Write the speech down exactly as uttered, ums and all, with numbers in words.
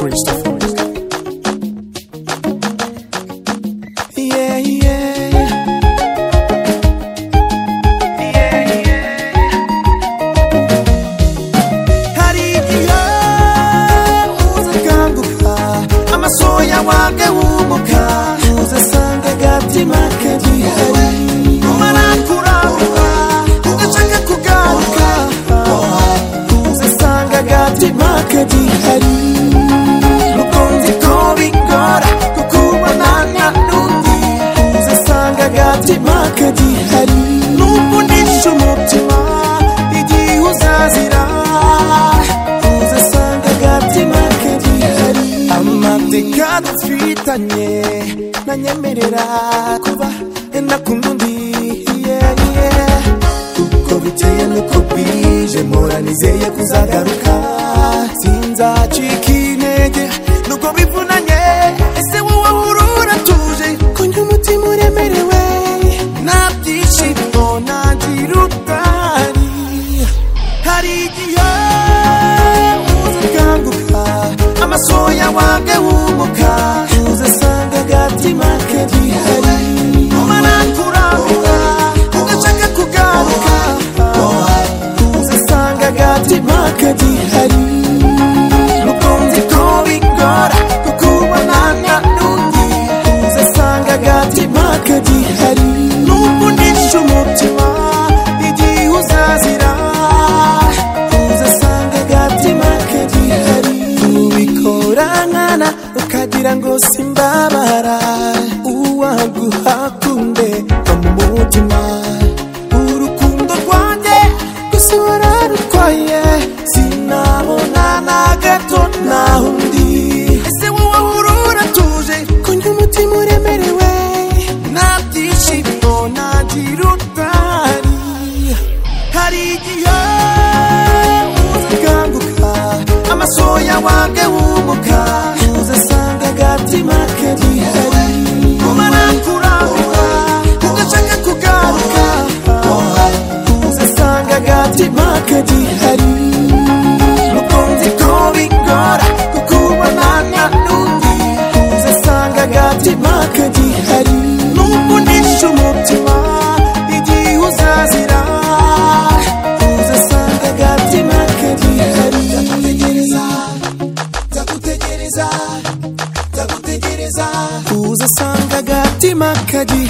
Christopher. Yeah, yeah. Yeah, yeah. Hari igihe uzakanguka amasoya wange wumuka uzasanga agatima kagihari umara kurangura ugashaka kugaruka uzasanga agatima kagihari mukunzi ko bigora kukubonana n'undi uzasanga agatima kagihari n'ubunisha umutima igihe uzazira uzasanga agatima kagihari amateka dufitanye nanyemerera kuba nakunda undi yeah, yeah. Uko bikeye nuko bwije mpora nizeye kuzagaruka sinzacika intege nuko bivunanye ese wowe urura tuje kundi umutima uremerewe nta byishimo ntagira utari hari igihe uzakanguka amasoya wange wumuka uzasanga agatima kagihari umara kurangura ugashaka kugaruka uzasanga agatima kagihari mukunzi ko bigora kukubonana n'undi uzasanga agatima kagihari n'ubunisha umutima igihe uzazira uzasanga agatima kagihari ubikora nkana ukagira ngo simbabara uwaguhakunde mu mutima urukundo rwanjye gusa wararutwaye sinabona na gato naho undi ese wowe urura tuje kundi umutima uremerewe nta byishimo ntagira utari hari igihe uzakanguka amasoya wange wumuka uzasanga agatima kagihari umara kurangura ugashaka kugaruka uzasanga agatima kagihari mukunzi ko bigora kukubonana n'undi uzasanga agatima kagihari n'ubunisha umutima igihe uzazira uzasanga agatima kagihari nzagutegereza nzagutegereza nzagutegereza uzasanga agatima kagihari